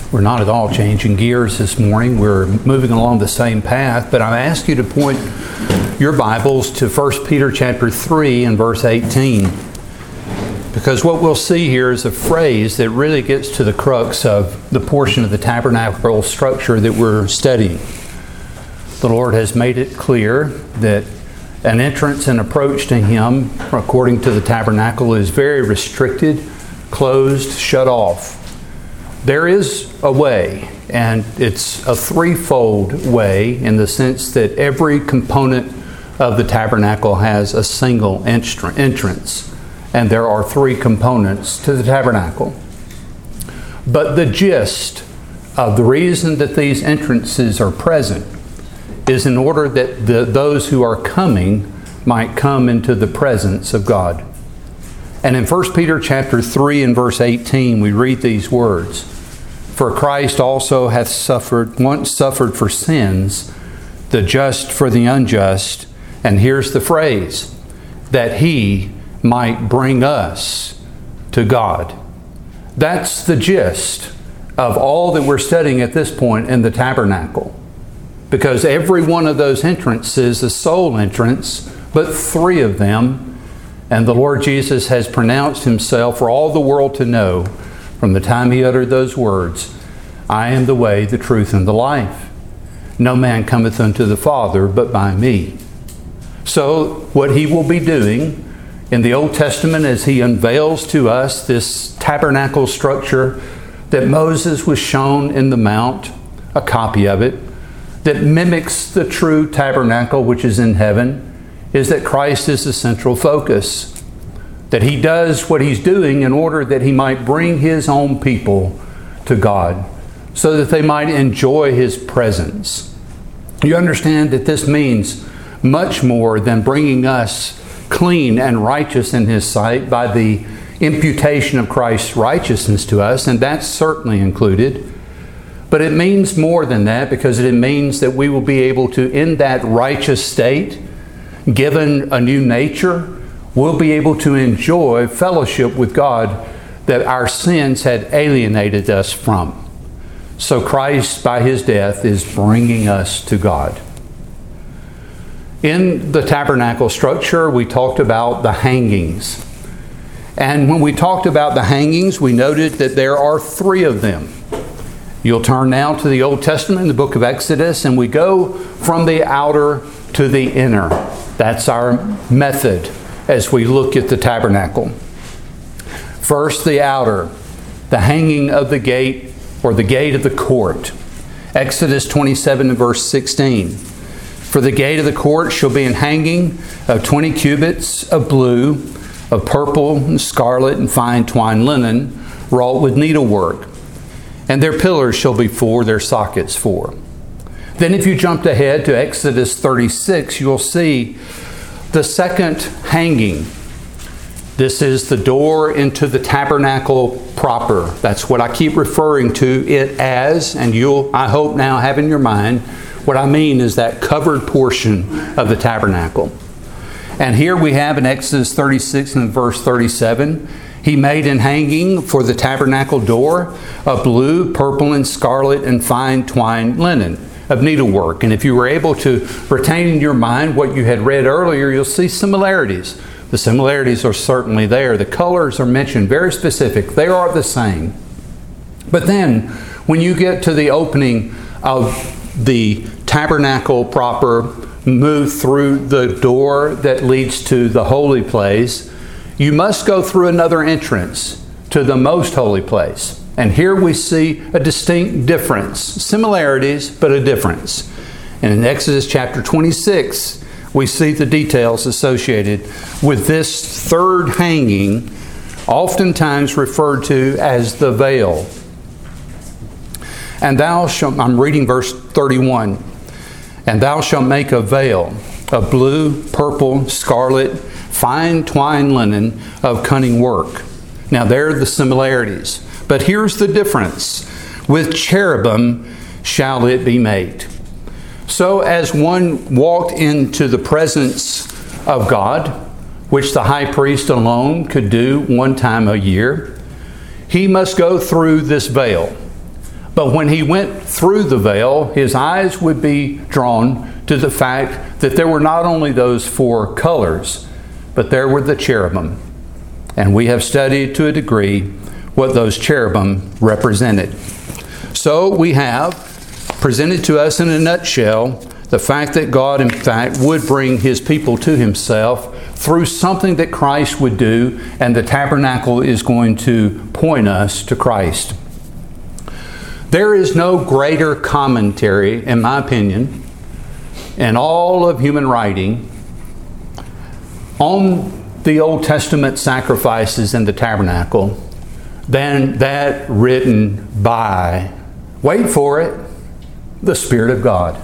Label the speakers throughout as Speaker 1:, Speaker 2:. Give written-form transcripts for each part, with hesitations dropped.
Speaker 1: We're not at all changing gears this morning. We're moving along the same path, but I ask you to point your Bibles to 1 Peter chapter 3 and verse 18. Because what we'll see here is a phrase that really gets to the crux of the portion of the tabernacle structure that we're studying. The Lord has made it clear that an entrance and approach to Him, according to the tabernacle, is very restricted, closed, shut off. There is a way, and it's a threefold way in the sense that every component of the tabernacle has a single entrance, and there are three components to the tabernacle. But the gist of the reason that these entrances are present is in order that those who are coming might come into the presence of God. And in 1 Peter chapter 3 and verse 18, we read these words, "For Christ also hath once suffered for sins, the just for the unjust," and here's the phrase, "that He might bring us to God." That's the gist of all that we're studying at this point in the tabernacle. Because every one of those entrances is a sole entrance, but three of them, and the Lord Jesus has pronounced Himself for all the world to know from the time He uttered those words, "I am the way, the truth, and the life. No man cometh unto the Father but by me." So what He will be doing in the Old Testament as He unveils to us this tabernacle structure that Moses was shown in the mount, a copy of it, that mimics the true tabernacle which is in heaven, is that Christ is the central focus. That He does what He's doing in order that He might bring His own people to God, so that they might enjoy His presence. You understand that this means much more than bringing us clean and righteous in His sight by the imputation of Christ's righteousness to us, and that's certainly included. But it means more than that, because it means that we will be able to, in that righteous state, given a new nature, we'll be able to enjoy fellowship with God that our sins had alienated us from. So Christ, by His death, is bringing us to God. In the tabernacle structure, we talked about the hangings. And when we talked about the hangings, we noted that there are three of them. You'll turn now to the Old Testament in the book of Exodus, and we go from the outer to the inner. That's our method as we look at the tabernacle. First, the outer, the hanging of the gate, or the gate of the court. Exodus 27 and verse 16. "For the gate of the court shall be an hanging of 20 cubits of blue, of purple and scarlet and fine twined linen, wrought with needlework. And their pillars shall be 4, their sockets 4. Then if you jumped ahead to Exodus 36, you'll see the second hanging. This is the door into the tabernacle proper. That's what I keep referring to it as, and you'll, I hope now, have in your mind what I mean is that covered portion of the tabernacle. And here we have in Exodus 36 and verse 37, "He made an hanging for the tabernacle door of blue, purple, and scarlet, and fine twined linen of needlework." And if you were able to retain in your mind what you had read earlier, you'll see similarities. The similarities are certainly there. The colors are mentioned very specific. They are the same. But then, when you get to the opening of the tabernacle proper, move through the door that leads to the holy place, you must go through another entrance to the most holy place. And here we see a distinct difference. Similarities, but a difference. And in Exodus chapter 26, we see the details associated with this third hanging, oftentimes referred to as the veil. "And thou shalt," I'm reading verse 31, "and thou shalt make a veil of blue, purple, scarlet, fine twined linen of cunning work." Now there are the similarities. But here's the difference. "With cherubim shall it be made." So as one walked into the presence of God, which the high priest alone could do one time a year, he must go through this veil. But when he went through the veil, his eyes would be drawn to the fact that there were not only those four colors, but there were the cherubim. And we have studied to a degree what those cherubim represented. So we have presented to us in a nutshell the fact that God, in fact, would bring His people to Himself through something that Christ would do, and the tabernacle is going to point us to Christ. There is no greater commentary, in my opinion, in all of human writing on the Old Testament sacrifices in the tabernacle than that written by, wait for it, the Spirit of God.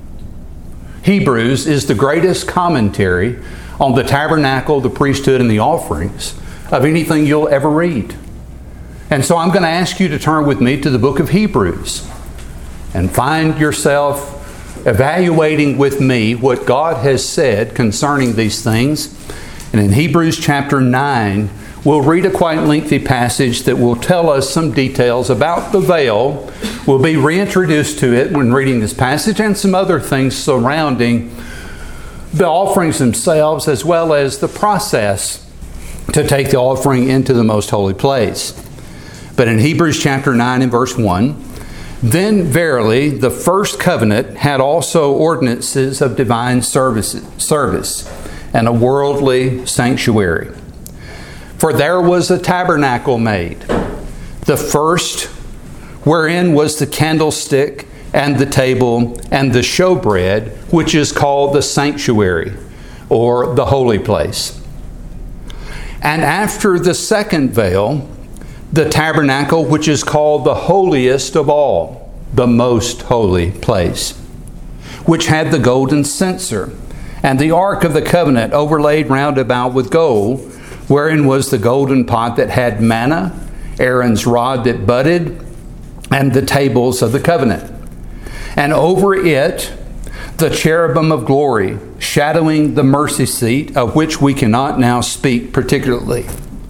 Speaker 1: Hebrews is the greatest commentary on the tabernacle, the priesthood, and the offerings of anything you'll ever read. And so I'm going to ask you to turn with me to the book of Hebrews and find yourself evaluating with me what God has said concerning these things. And in Hebrews chapter 9, we'll read a quite lengthy passage that will tell us some details about the veil. We'll be reintroduced to it when reading this passage, and some other things surrounding the offerings themselves, as well as the process to take the offering into the most holy place. But in Hebrews chapter 9 and verse 1, then verily the first covenant had also ordinances of divine service and a worldly sanctuary. For there was a tabernacle made, the first, wherein was the candlestick and the table and the showbread, which is called the sanctuary, or the holy place. And after the second veil, the tabernacle, which is called the holiest of all, the most holy place, which had the golden censer, and the ark of the covenant overlaid round about with gold, wherein was the golden pot that had manna, Aaron's rod that budded, and the tables of the covenant. And over it the cherubim of glory, shadowing the mercy seat, of which we cannot now speak particularly.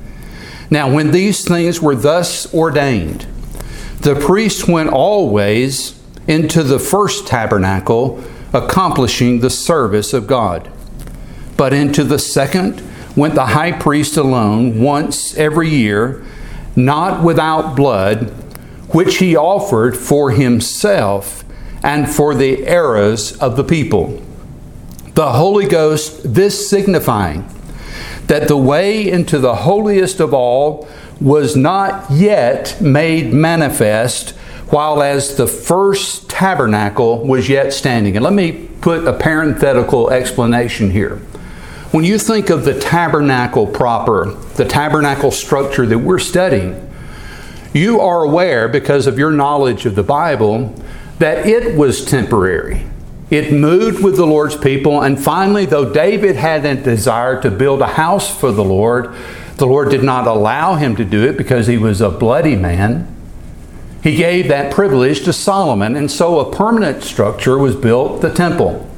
Speaker 1: Now when these things were thus ordained, the priest went always into the first tabernacle, accomplishing the service of God. But into the second went the high priest alone once every year, not without blood, which he offered for himself and for the errors of the people. The Holy Ghost, this signifying that the way into the holiest of all was not yet made manifest, while as the first tabernacle was yet standing. And let me put a parenthetical explanation here. When you think of the tabernacle proper, the tabernacle structure that we're studying, you are aware, because of your knowledge of the Bible, that it was temporary. It moved with the Lord's people, and finally, though David had a desire to build a house for the Lord did not allow him to do it because he was a bloody man. He gave that privilege to Solomon, and so a permanent structure was built, the temple.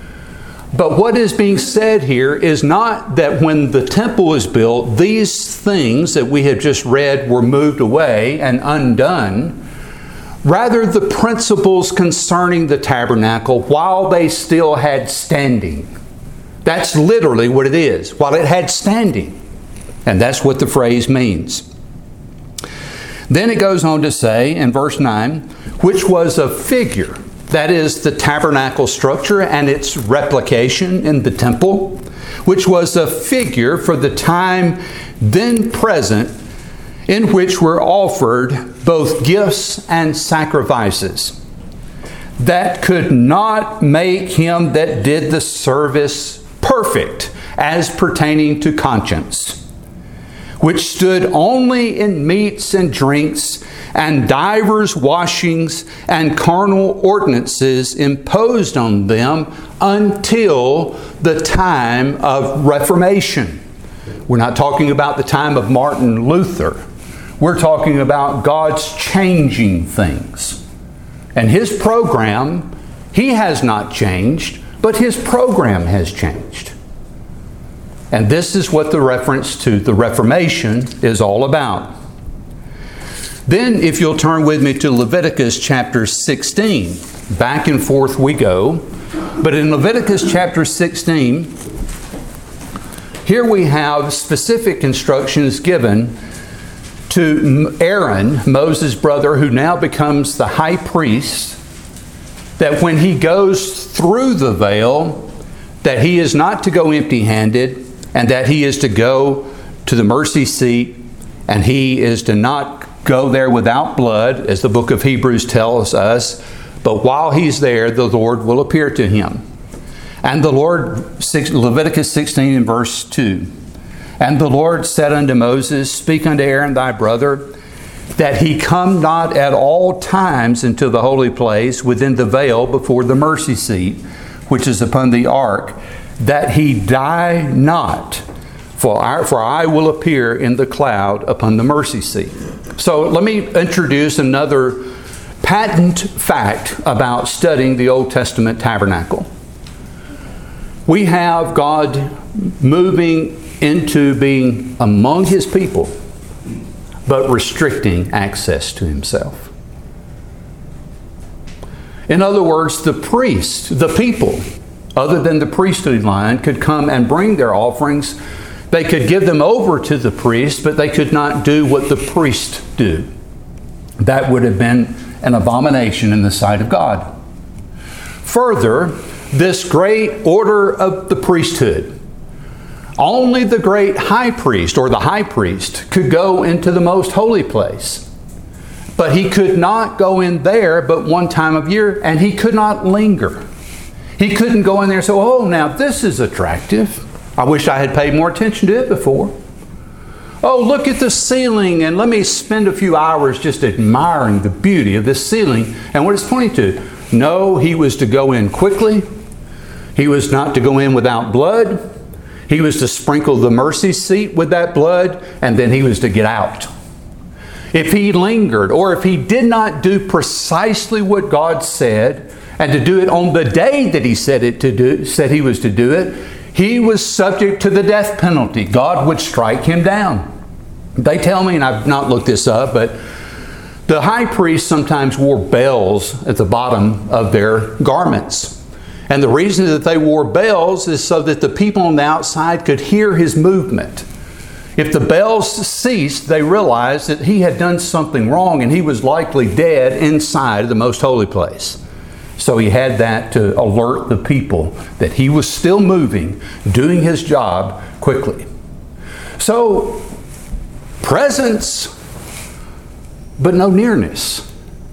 Speaker 1: But what is being said here is not that when the temple was built, these things that we have just read were moved away and undone. Rather, the principles concerning the tabernacle, while they still had standing. That's literally what it is, while it had standing. And that's what the phrase means. Then it goes on to say in verse 9, which was a figure. That is the tabernacle structure and its replication in the temple, which was a figure for the time then present, in which were offered both gifts and sacrifices, that could not make him that did the service perfect as pertaining to conscience, which stood only in meats and drinks and divers washings and carnal ordinances imposed on them until the time of Reformation. We're not talking about the time of Martin Luther. We're talking about God's changing things. And His program, He has not changed, but His program has changed. And this is what the reference to the Reformation is all about. Then, if you'll turn with me to Leviticus chapter 16. Back and forth we go. But in Leviticus chapter 16, here we have specific instructions given to Aaron, Moses' brother, who now becomes the high priest, that when he goes through the veil, that he is not to go empty-handed, and that he is to go to the mercy seat, and he is to not go there without blood, as the book of Hebrews tells us, but while he's there, the Lord will appear to him. And the Lord, Leviticus 16 and verse 2, and the Lord said unto Moses, Speak unto Aaron thy brother, that he come not at all times into the holy place within the veil before the mercy seat, which is upon the ark, that he die not, for I will appear in the cloud upon the mercy seat. So let me introduce another patent fact about studying the Old Testament tabernacle. We have God moving into being among His people, but restricting access to Himself. In other words, the priest, the people, other than the priestly line, could come and bring their offerings. They could give them over to the priest, but they could not do what the priest do. That would have been an abomination in the sight of God. Further, this great order of the priesthood, only the great high priest or the high priest could go into the most holy place. But he could not go in there but one time of year, and he could not linger. He couldn't go in there and say, oh, now this is attractive. I wish I had paid more attention to it before. Oh, look at the ceiling, and let me spend a few hours just admiring the beauty of this ceiling and what it's pointing to. No, he was to go in quickly. He was not to go in without blood. He was to sprinkle the mercy seat with that blood, and then he was to get out. If he lingered, or if he did not do precisely what God said, and to do it on the day that He said He was to do it, he was subject to the death penalty. God would strike him down. They tell me, and I've not looked this up, but the high priest sometimes wore bells at the bottom of their garments. And the reason that they wore bells is so that the people on the outside could hear his movement. If the bells ceased, they realized that he had done something wrong and he was likely dead inside the most holy place. So he had that to alert the people that he was still moving, doing his job quickly. So, presence, but no nearness.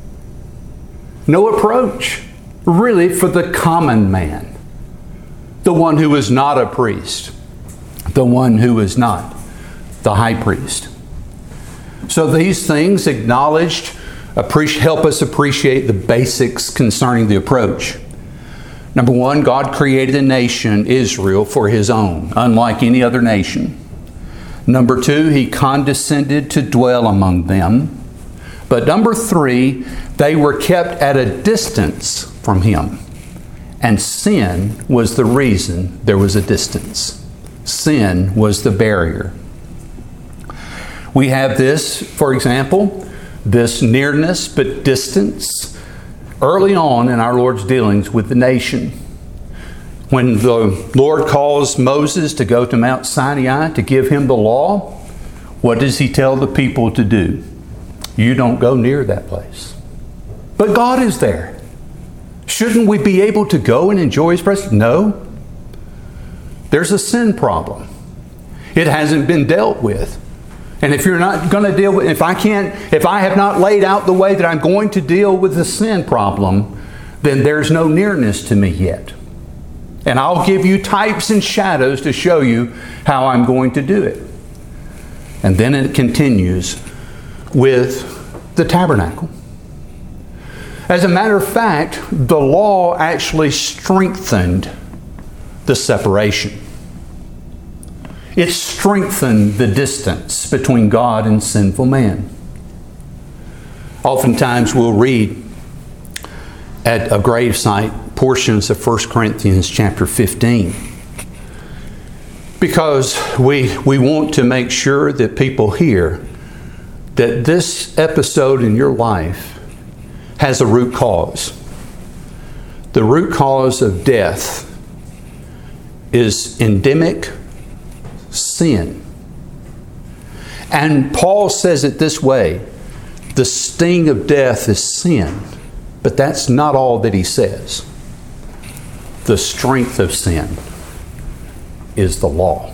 Speaker 1: No approach, really, for the common man. The one who is not a priest. The one who is not the high priest. So these things acknowledged help us appreciate the basics concerning the approach. Number one, God created a nation, Israel, for His own, unlike any other nation. Number two, He condescended to dwell among them. But number three, they were kept at a distance from Him. And sin was the reason there was a distance. Sin was the barrier. We have this, for example, this nearness but distance early on in our Lord's dealings with the nation. When the Lord calls Moses to go to Mount Sinai to give him the law, what does He tell the people to do? You don't go near that place. But God is there. Shouldn't we be able to go and enjoy His presence? No. There's a sin problem. It hasn't been dealt with. And if you're not going to deal with, if I have not laid out the way that I'm going to deal with the sin problem, then there's no nearness to me yet. And I'll give you types and shadows to show you how I'm going to do it. And then it continues with the tabernacle. As a matter of fact, the law actually strengthened the separation. It strengthened the distance between God and sinful man. Oftentimes we'll read at a gravesite portions of 1 Corinthians chapter 15. Because we want to make sure that people hear that this episode in your life has a root cause. The root cause of death is endemic sin. And Paul says it this way: the sting of death is sin. But that's not all that he says. The strength of sin is the law.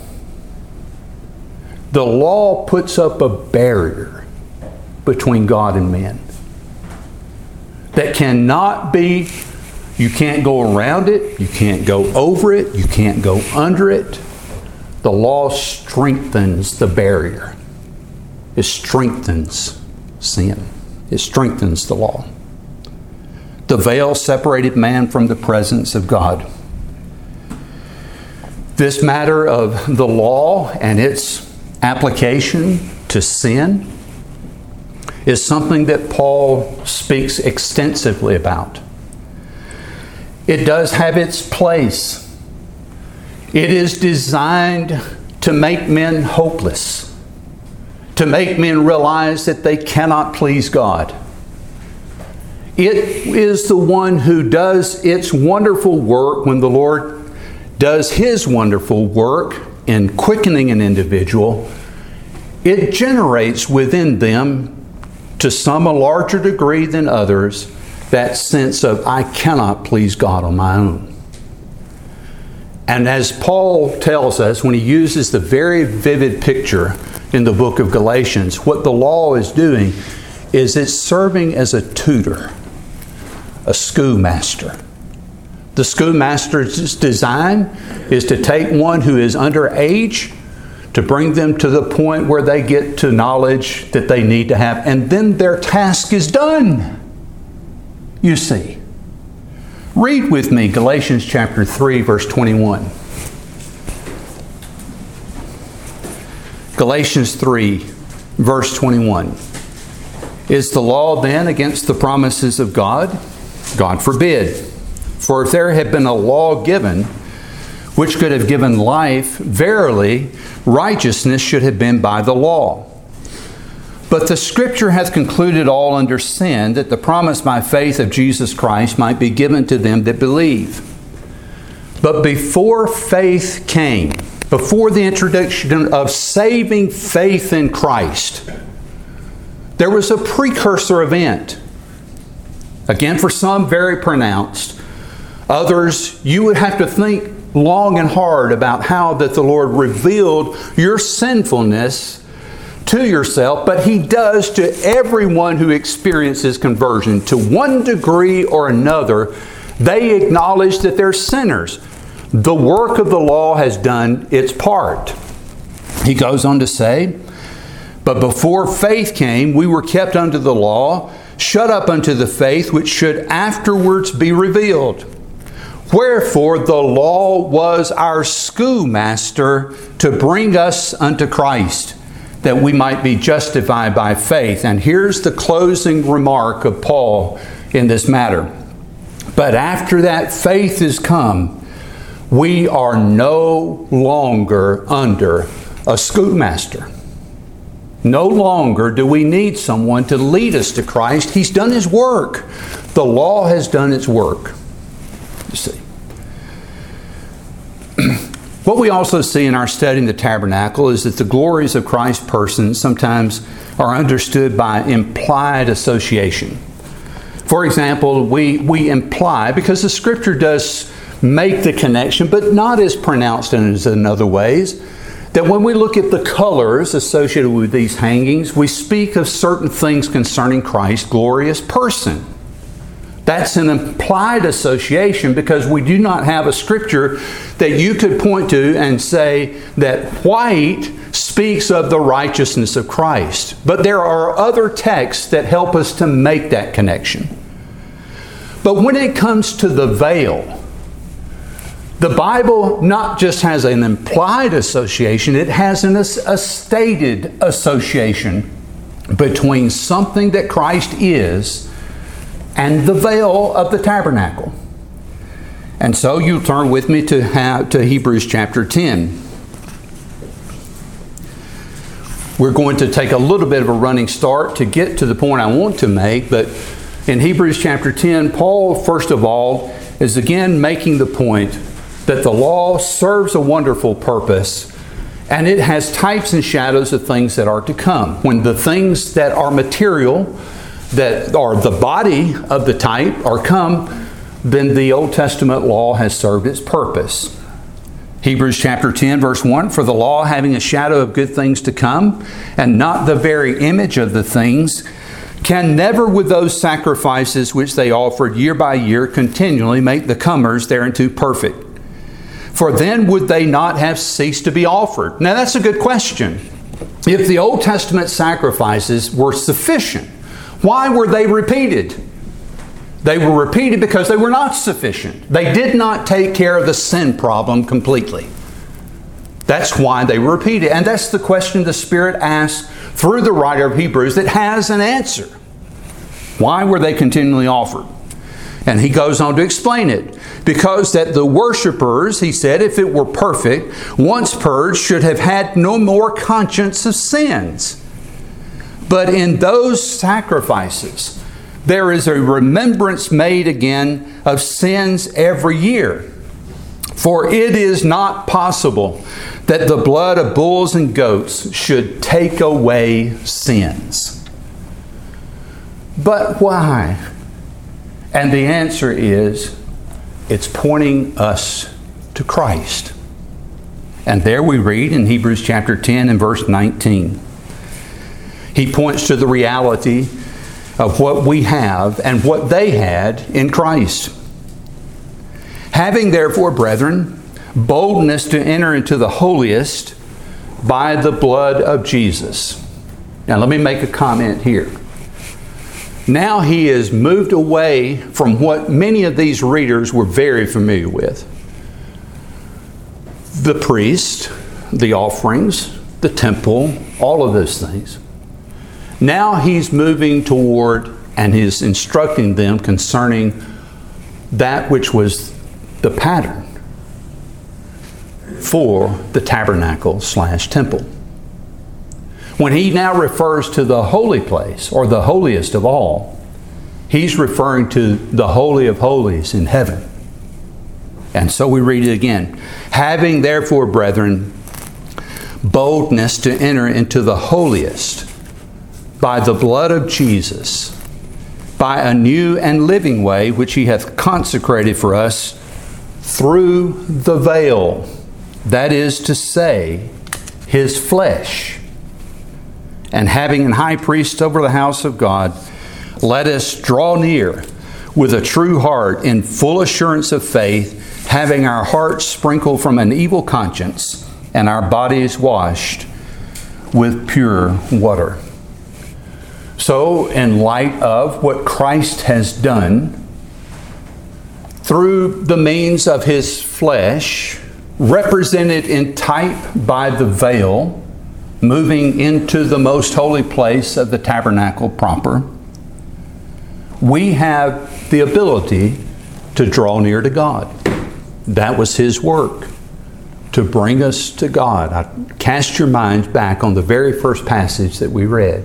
Speaker 1: The law puts up a barrier between God and men that cannot be, you can't go around it, you can't go over it, you can't go under it. The law strengthens the barrier. It strengthens sin. It strengthens the law. The veil separated man from the presence of God. This matter of the law and its application to sin is something that Paul speaks extensively about. It does have its place. It is designed to make men hopeless, to make men realize that they cannot please God. It is the one who does its wonderful work when the Lord does His wonderful work in quickening an individual. It generates within them, to some a larger degree than others, that sense of, I cannot please God on my own. And as Paul tells us, when he uses the very vivid picture in the book of Galatians, what the law is doing is it's serving as a tutor, a schoolmaster. The schoolmaster's design is to take one who is underage, to bring them to the point where they get to knowledge that they need to have, and then their task is done. You see. Read with me Galatians chapter 3, verse 21. Galatians 3, verse 21. Is the law then against the promises of God? God forbid. For if there had been a law given, which could have given life, verily, righteousness should have been by the law. But the Scripture hath concluded all under sin, that the promise by faith of Jesus Christ might be given to them that believe. But before faith came, before the introduction of saving faith in Christ, there was a precursor event. Again, for some, very pronounced. Others, you would have to think long and hard about how that the Lord revealed your sinfulness to yourself, but He does to everyone who experiences conversion. To one degree or another, they acknowledge that they're sinners. The work of the law has done its part. He goes on to say, but before faith came, we were kept under the law, shut up unto the faith which should afterwards be revealed. Wherefore the law was our schoolmaster to bring us unto Christ, that we might be justified by faith. And here's the closing remark of Paul in this matter. But after that faith is come, we are no longer under a schoolmaster. No longer do we need someone to lead us to Christ. He's done His work. The law has done its work. You see. What we also see in our study in the tabernacle is that the glories of Christ's person sometimes are understood by implied association. For example, we imply, because the Scripture does make the connection, but not as pronounced as in other ways, that when we look at the colors associated with these hangings, we speak of certain things concerning Christ's glorious person. That's an implied association, because we do not have a Scripture that you could point to and say that white speaks of the righteousness of Christ. But there are other texts that help us to make that connection. But when it comes to the veil, the Bible not just has an implied association, it has a stated association between something that Christ is and the veil of the tabernacle. And so you turn with me to Hebrews chapter 10. We're going to take a little bit of a running start to get to the point I want to make, but in Hebrews chapter 10, Paul, first of all, is again making the point that the law serves a wonderful purpose, and it has types and shadows of things that are to come. When the things that are material, that are the body of the type, are come, then the Old Testament law has served its purpose. Hebrews chapter 10, verse 1, for the law, having a shadow of good things to come, and not the very image of the things, can never with those sacrifices which they offered year by year continually make the comers thereunto perfect. For then would they not have ceased to be offered? Now that's a good question. If the Old Testament sacrifices were sufficient, why were they repeated? They were repeated because they were not sufficient. They did not take care of the sin problem completely. That's why they were repeated. And that's the question the Spirit asks through the writer of Hebrews that has an answer. Why were they continually offered? And he goes on to explain it. Because that the worshipers, he said, if it were perfect, once purged, should have had no more conscience of sins. But in those sacrifices, there is a remembrance made again of sins every year. For it is not possible that the blood of bulls and goats should take away sins. But why? And the answer is, it's pointing us to Christ. And there we read in Hebrews chapter 10 and verse 19. He points to the reality of what we have and what they had in Christ. Having therefore, brethren, boldness to enter into the holiest by the blood of Jesus. Now let me make a comment here. Now he is moved away from what many of these readers were very familiar with. The priest, the offerings, the temple, all of those things. Now he's moving toward and he's instructing them concerning that which was the pattern for the tabernacle/temple. When he now refers to the holy place, or the holiest of all, he's referring to the Holy of Holies in heaven. And so we read it again. Having therefore, brethren, boldness to enter into the holiest by the blood of Jesus, by a new and living way which he hath consecrated for us through the veil, that is to say, his flesh. And having an high priest over the house of God, let us draw near with a true heart in full assurance of faith, having our hearts sprinkled from an evil conscience and our bodies washed with pure water. So, in light of what Christ has done through the means of his flesh, represented in type by the veil, moving into the most holy place of the tabernacle proper, we have the ability to draw near to God. That was his work, to bring us to God. Cast your minds back on the very first passage that we read.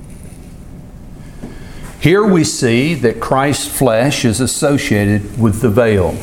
Speaker 1: Here we see that Christ's flesh is associated with the veil.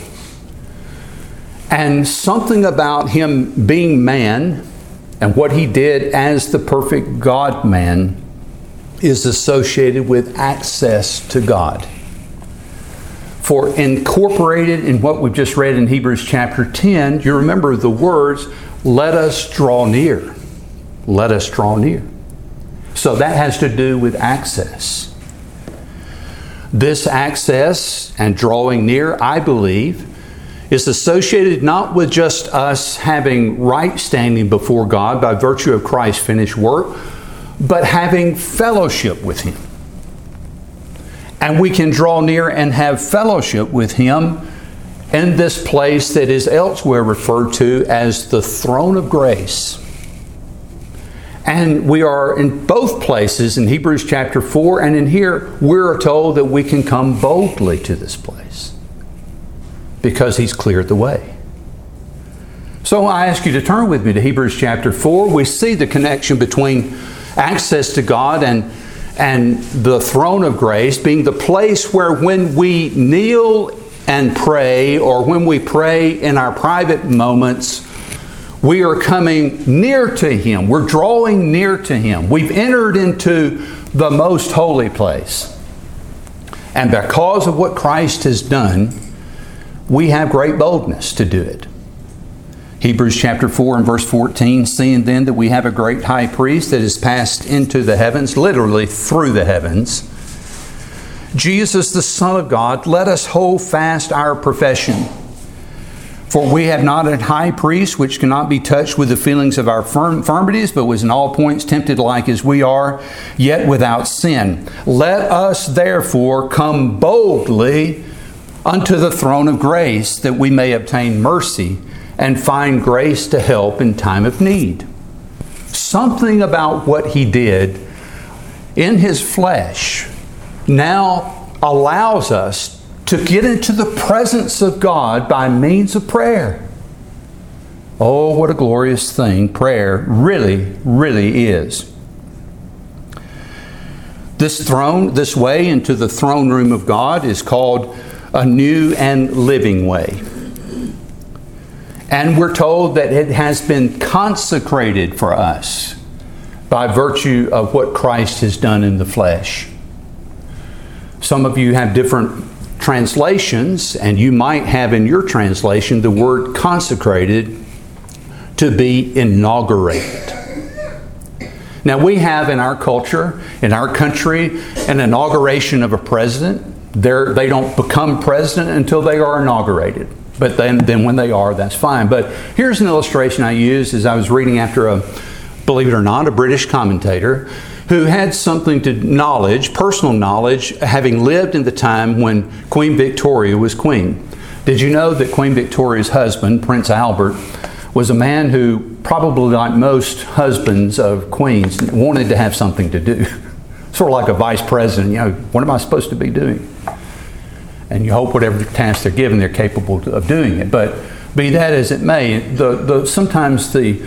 Speaker 1: And something about him being man and what he did as the perfect God-man is associated with access to God. For incorporated in what we've just read in Hebrews chapter 10, you remember the words, let us draw near. Let us draw near. So that has to do with access. This access and drawing near, I believe, is associated not with just us having right standing before God by virtue of Christ's finished work, but having fellowship with him. And we can draw near and have fellowship with him in this place that is elsewhere referred to as the throne of grace. And we are in both places, in Hebrews chapter 4 and in here, we're told that we can come boldly to this place because he's cleared the way. So I ask you to turn with me to Hebrews chapter 4. We see the connection between access to God and the throne of grace being the place where when we kneel and pray, or when we pray in our private moments, we are coming near to Him. We're drawing near to Him. We've entered into the most holy place. And because of what Christ has done, we have great boldness to do it. Hebrews chapter 4 and verse 14, seeing then that we have a great high priest that is passed into the heavens, literally through the heavens, Jesus the Son of God, let us hold fast our profession. For we have not a high priest which cannot be touched with the feelings of our infirmities, but was in all points tempted like as we are, yet without sin. Let us therefore come boldly unto the throne of grace, that we may obtain mercy and find grace to help in time of need. Something about what He did in His flesh now allows us to get into the presence of God by means of prayer. Oh, what a glorious thing prayer really, really is. This way into the throne room of God is called a new and living way. And we're told that it has been consecrated for us by virtue of what Christ has done in the flesh. Some of you have different translations, and you might have in your translation the word consecrated to be inaugurated. Now, we have in our culture, in our country, an inauguration of a president. They don't become president until they are inaugurated. But then when they are, that's fine. But here's an illustration I used as I was reading after believe it or not, a British commentator who had something to knowledge, personal knowledge, having lived in the time when Queen Victoria was queen. Did you know that Queen Victoria's husband, Prince Albert, was a man who, probably like most husbands of queens, wanted to have something to do? Sort of like a vice president, what am I supposed to be doing? And you hope whatever task they're given, they're capable of doing it. But be that as it may, sometimes the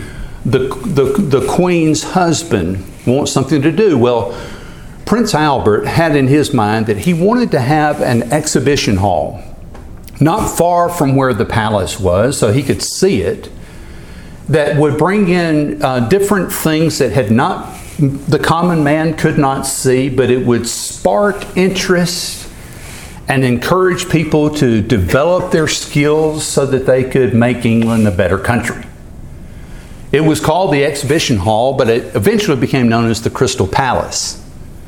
Speaker 1: queen's husband wants something to do. Well, Prince Albert had in his mind that he wanted to have an exhibition hall not far from where the palace was, so he could see it, that would bring in different things that the common man could not see, but it would spark interest and encourage people to develop their skills so that they could make England a better country. It was called the Exhibition Hall, but it eventually became known as the Crystal Palace.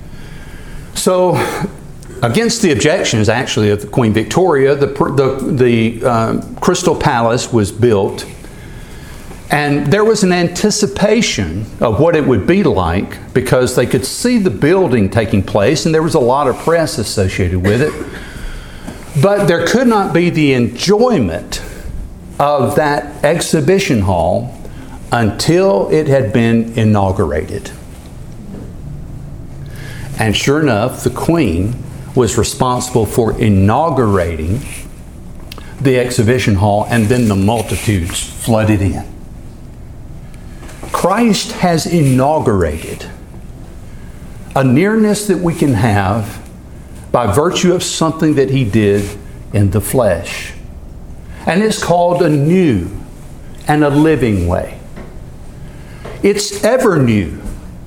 Speaker 1: So, against the objections, actually, of Queen Victoria, the Crystal Palace was built, and there was an anticipation of what it would be like because they could see the building taking place, and there was a lot of press associated with it. But there could not be the enjoyment of that exhibition hall until it had been inaugurated. And sure enough, the Queen was responsible for inaugurating the exhibition hall, and then the multitudes flooded in. Christ has inaugurated a nearness that we can have by virtue of something that He did in the flesh. And it's called a new and a living way. It's ever new.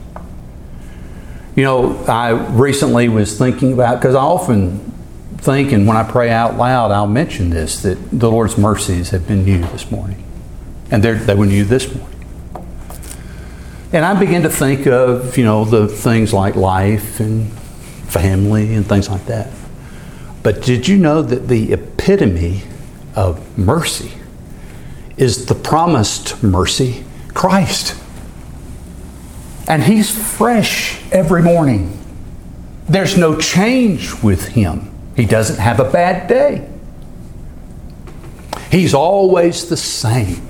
Speaker 1: I recently was thinking about, because I often think, and when I pray out loud, I'll mention this, that the Lord's mercies have been new this morning. And they were new this morning. And I begin to think of, the things like life and family and things like that. But did you know that the epitome of mercy is the promised mercy, Christ? And He's fresh every morning. There's no change with Him. He doesn't have a bad day. He's always the same.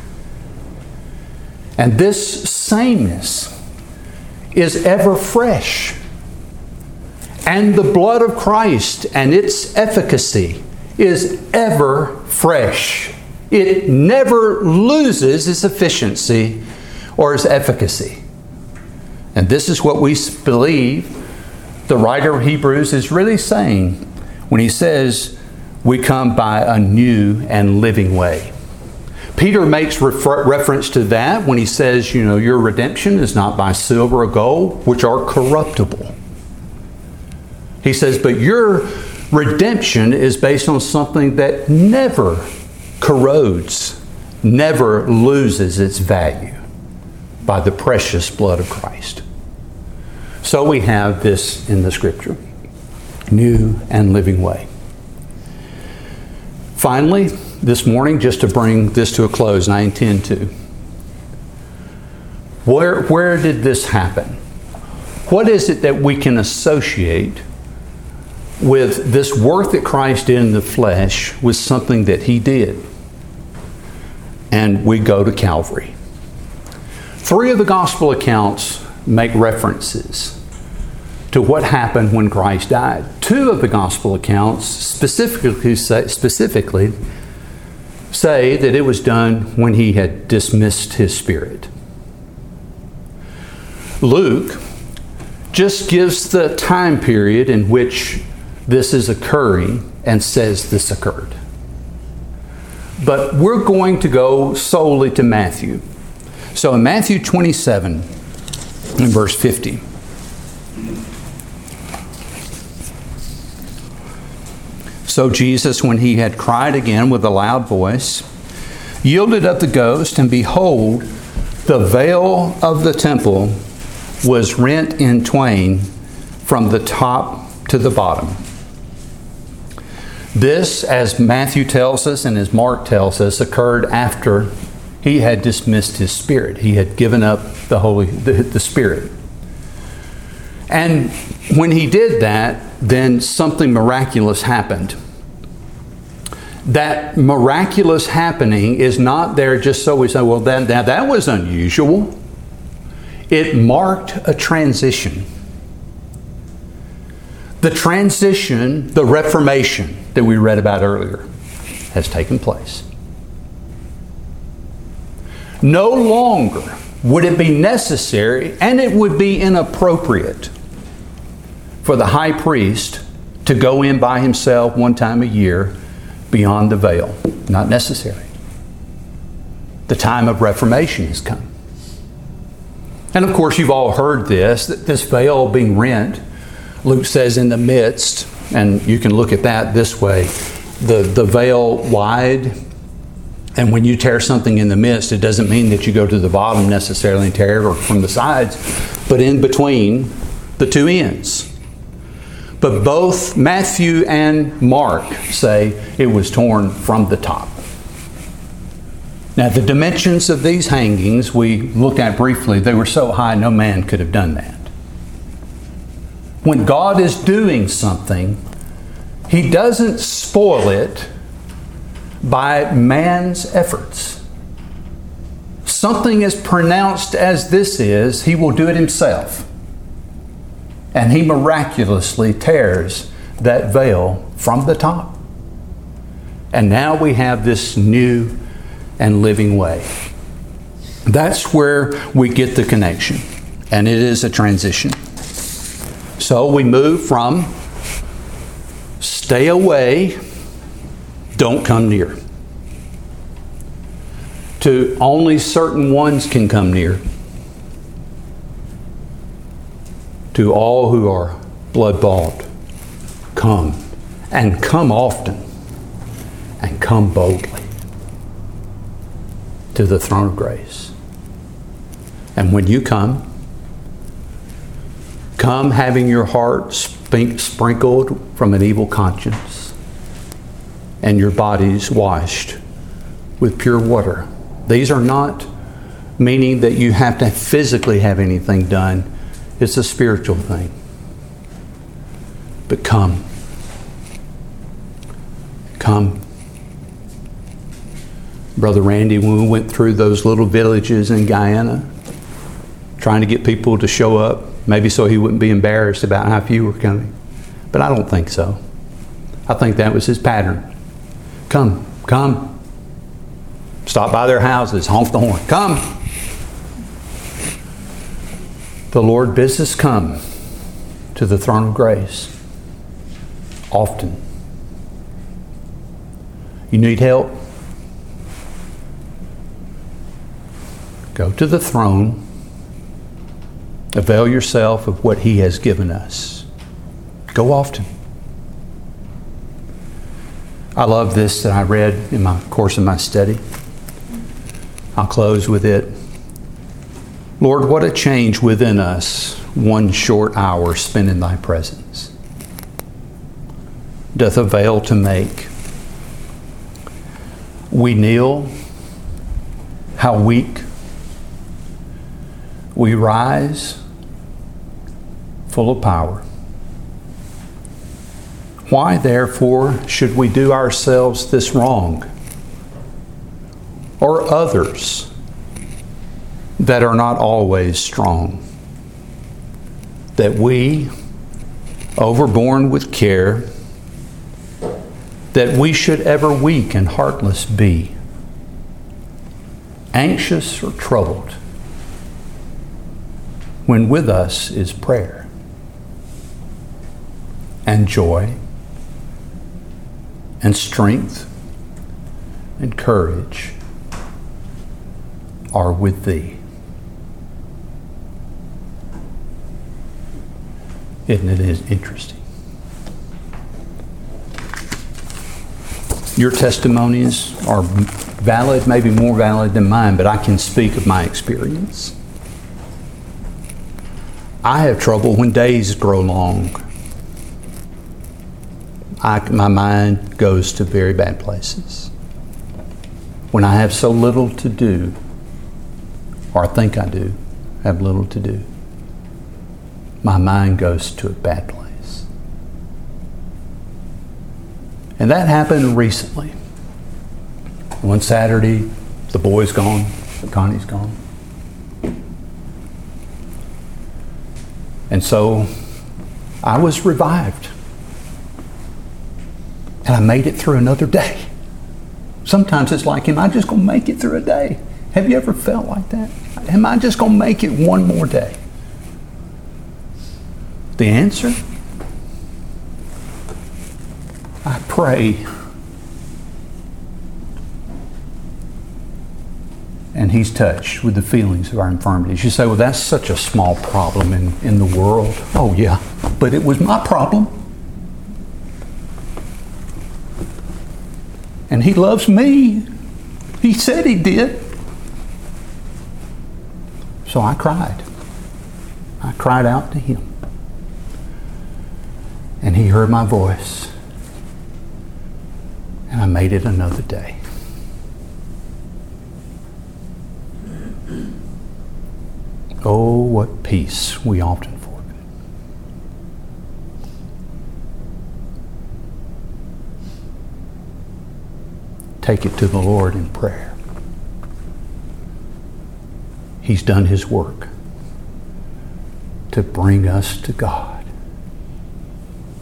Speaker 1: And this sameness is ever fresh. And the blood of Christ and its efficacy is ever fresh. It never loses its efficiency or its efficacy. And this is what we believe the writer of Hebrews is really saying when he says we come by a new and living way. Peter makes reference to that when he says, your redemption is not by silver or gold, which are corruptible. He says, but your redemption is based on something that never corrodes, never loses its value, by the precious blood of Christ. So we have this in the Scripture, new and living way. Finally, this morning, just to bring this to a close, and I intend to, where did this happen? What is it that we can associate with this work that Christ did in the flesh with something that He did? And we go to Calvary. 3 of the gospel accounts make references to what happened when Christ died. 2 of the gospel accounts specifically say that it was done when He had dismissed His Spirit. Luke just gives the time period in which this is occurring and says this occurred. But we're going to go solely to Matthew. So in Matthew 27, in verse 50, so Jesus, when He had cried again with a loud voice, yielded up the ghost, and behold, the veil of the temple was rent in twain from the top to the bottom. This, as Matthew tells us and as Mark tells us, occurred after He had dismissed His Spirit. He had given up the Spirit. And when He did that, then something miraculous happened. That miraculous happening is not there just so we say, well, that was unusual. It marked a transition. The transition, the Reformation that we read about earlier, has taken place. No longer would it be necessary, and it would be inappropriate, for the high priest to go in by himself one time a year beyond the veil. Not necessary. The time of Reformation has come. And of course, you've all heard this, that this veil being rent, Luke says in the midst, and you can look at that this way, the veil wide, and when you tear something in the midst, it doesn't mean that you go to the bottom necessarily and tear it, or from the sides, but in between the two ends. But both Matthew and Mark say it was torn from the top. Now, the dimensions of these hangings we looked at briefly, they were so high no man could have done that. When God is doing something, He doesn't spoil it by man's efforts. Something as pronounced as this is, He will do it Himself. And He miraculously tears that veil from the top. And now we have this new and living way. That's where we get the connection. And it is a transition. So we move from stay away, don't come near, to only certain ones can come near, to all who are blood-bought, come, and come often, and come boldly to the throne of grace. And when you come having your heart sprinkled from an evil conscience, and your bodies washed with pure water. These are not meaning that you have to physically have anything done. It's a spiritual thing. But come. Come. Brother Randy, when we went through those little villages in Guyana, trying to get people to show up, maybe so he wouldn't be embarrassed about how few were coming. But I don't think so. I think that was his pattern. Come, come. Stop by their houses, honk the horn. Come. The Lord bids us come to the throne of grace often. You need help? Go to the throne. Avail yourself of what He has given us. Go often. I love this that I read in my course of my study. I'll close with it. Lord, what a change within us, one short hour spent in Thy presence doth avail to make. We kneel, how weak. We rise, full of power. Why, therefore, should we do ourselves this wrong, or others that are not always strong, that we, overborne with care, that we should ever weak and heartless be, anxious or troubled, when with us is prayer and joy and strength and courage are with Thee. Isn't it interesting? Your testimonies are valid, maybe more valid than mine, but I can speak of my experience. I have trouble when days grow long. My mind goes to very bad places. When I have so little to do, or I think I do, have little to do, my mind goes to a bad place. And that happened recently. One Saturday, the boy's gone, Connie's gone. And so I was revived. And I made it through another day. Sometimes it's like, am I just going to make it through a day? Have you ever felt like that? Am I just going to make it one more day? The answer? I pray. And He's touched with the feelings of our infirmities. You say, well, that's such a small problem in the world. Oh, yeah, but it was my problem. And He loves me. He said He did. So I cried. I cried out to Him. And He heard my voice. And I made it another day. Oh, what peace we often forfeit. Take it to the Lord in prayer. He's done His work to bring us to God.